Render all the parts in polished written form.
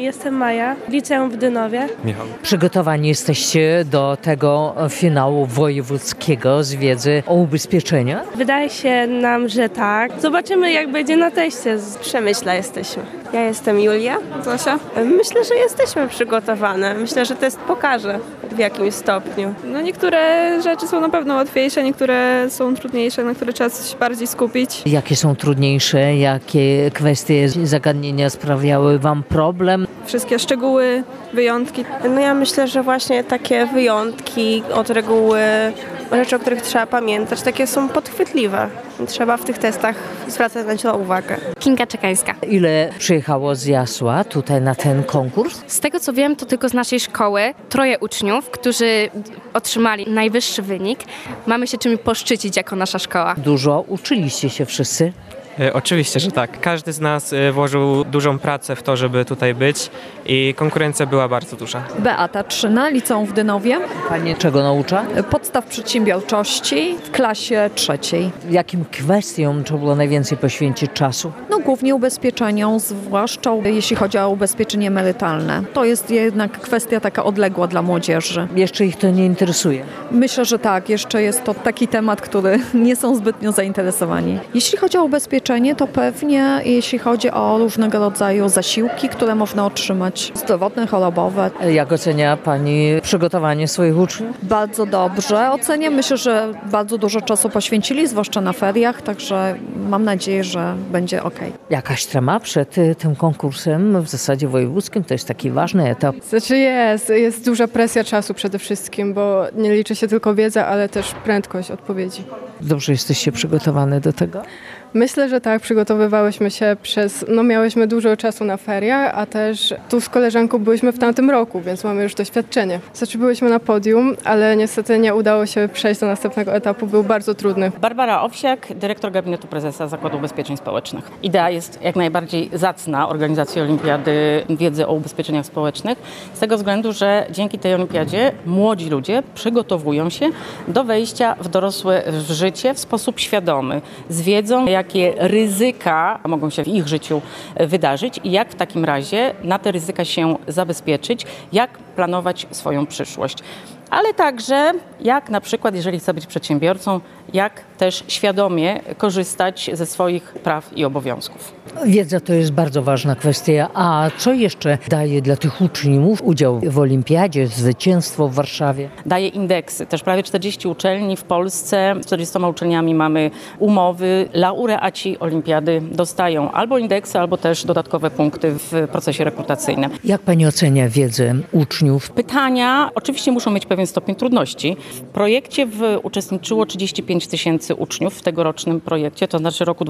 jestem Maja, liceum w Dynowie. Michał. Przygotowani jesteście do tego finału wojewódzkiego z wiedzy o ubezpieczeniach? Wydaje się nam, że tak. Zobaczymy, jak będzie na teście. Z Przemyśla jesteśmy. Ja jestem Julia. Zosia? Myślę, że jesteśmy przygotowane. Myślę, że test pokaże w jakimś stopniu. No niektóre rzeczy są na pewno łatwiejsze, niektóre są trudniejsze, na które trzeba się bardziej skupić. Jakie są trudniejsze, jakie kwestie, zagadnienia sprawiały Wam problem? Wszystkie szczegóły, wyjątki. No ja myślę, że właśnie takie wyjątki od reguły, rzeczy, o których trzeba pamiętać, takie są podchwytliwe. Trzeba w tych testach zwracać na to uwagę. Kinga Czekańska. Ile przyjechało z Jasła tutaj na ten konkurs? Z tego co wiem, to tylko z naszej szkoły 3 uczniów, którzy otrzymali najwyższy wynik. Mamy się czym poszczycić jako nasza szkoła. Dużo uczyliście się wszyscy? Oczywiście, że tak. Każdy z nas włożył dużą pracę w to, żeby tutaj być i konkurencja była bardzo duża. Beata Trzyna, liceum w Dynowie. Pani czego naucza? Podstaw przedsiębiorczości w klasie 3. Jakim kwestiom trzeba było najwięcej poświęcić czasu? No głównie ubezpieczeniom, zwłaszcza jeśli chodzi o ubezpieczenie emerytalne. To jest jednak kwestia taka odległa dla młodzieży. Jeszcze ich to nie interesuje? Myślę, że tak. Jeszcze jest to taki temat, który nie są zbytnio zainteresowani. Jeśli chodzi o ubezpieczenie, to pewnie jeśli chodzi o różnego rodzaju zasiłki, które można otrzymać, zdrowotne, chorobowe. Jak ocenia Pani przygotowanie swoich uczniów? Bardzo dobrze oceniam. Myślę, że bardzo dużo czasu poświęcili, zwłaszcza na feriach, także mam nadzieję, że będzie ok. Jakaś trema przed tym konkursem w zasadzie wojewódzkim? To jest taki ważny etap. Znaczy jest duża presja czasu przede wszystkim, bo nie liczy się tylko wiedza, ale też prędkość odpowiedzi. Dobrze jesteście przygotowane do tego? Myślę, że tak, przygotowywałyśmy się miałyśmy dużo czasu na feria, a też tu z koleżanką byliśmy w tamtym roku, więc mamy już doświadczenie. Znaczy byliśmy na podium, ale niestety nie udało się przejść do następnego etapu, był bardzo trudny. Barbara Owsiak, dyrektor gabinetu prezesa Zakładu Ubezpieczeń Społecznych. Idea jest jak najbardziej zacna organizacji Olimpiady Wiedzy o Ubezpieczeniach Społecznych, z tego względu, że dzięki tej olimpiadzie młodzi ludzie przygotowują się do wejścia w dorosłe życie w sposób świadomy, z wiedzą, jakie ryzyka mogą się w ich życiu wydarzyć i jak w takim razie na te ryzyka się zabezpieczyć, jak planować swoją przyszłość. Ale także jak na przykład, jeżeli chce być przedsiębiorcą, jak też świadomie korzystać ze swoich praw i obowiązków. Wiedza to jest bardzo ważna kwestia. A co jeszcze daje dla tych uczniów udział w olimpiadzie, zwycięstwo w Warszawie? Daje indeksy. Też prawie 40 uczelni w Polsce, z 40 uczelniami mamy umowy. Laureaci olimpiady dostają albo indeksy, albo też dodatkowe punkty w procesie rekrutacyjnym. Jak Pani ocenia wiedzę uczniów? Pytania oczywiście muszą mieć pewien stopień trudności. W projekcie uczestniczyło 35 000 uczniów w tegorocznym projekcie, to znaczy roku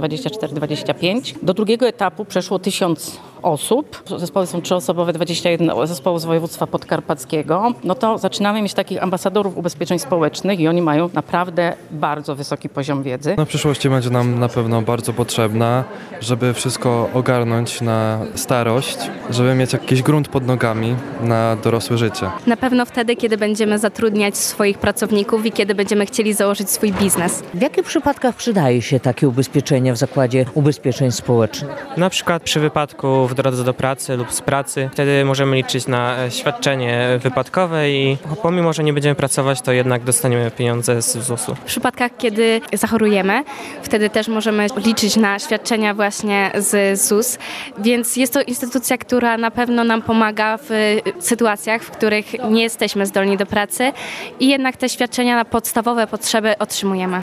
2024-2025. Do drugiego etapu przeszło 1000 osób. Zespoły są 3-osobowe, 21 zespołów z województwa podkarpackiego. No to zaczynamy mieć takich ambasadorów ubezpieczeń społecznych i oni mają naprawdę bardzo wysoki poziom wiedzy. Na przyszłości będzie nam na pewno bardzo potrzebna, żeby wszystko ogarnąć na starość, żeby mieć jakiś grunt pod nogami na dorosłe życie. Na pewno wtedy, kiedy będziemy zatrudniać swoich pracowników i kiedy będziemy chcieli założyć swój biznes. W jakich przypadkach przydaje się takie ubezpieczenie w Zakładzie Ubezpieczeń Społecznych? Na przykład przy wypadku w drodze do pracy lub z pracy, wtedy możemy liczyć na świadczenie wypadkowe i pomimo, że nie będziemy pracować, to jednak dostaniemy pieniądze z ZUS-u. W przypadkach, kiedy zachorujemy, wtedy też możemy liczyć na świadczenia właśnie z ZUS, więc jest to instytucja, która na pewno nam pomaga w sytuacjach, w których nie jesteśmy zdolni do pracy i jednak te świadczenia na podstawowe potrzeby otrzymujemy.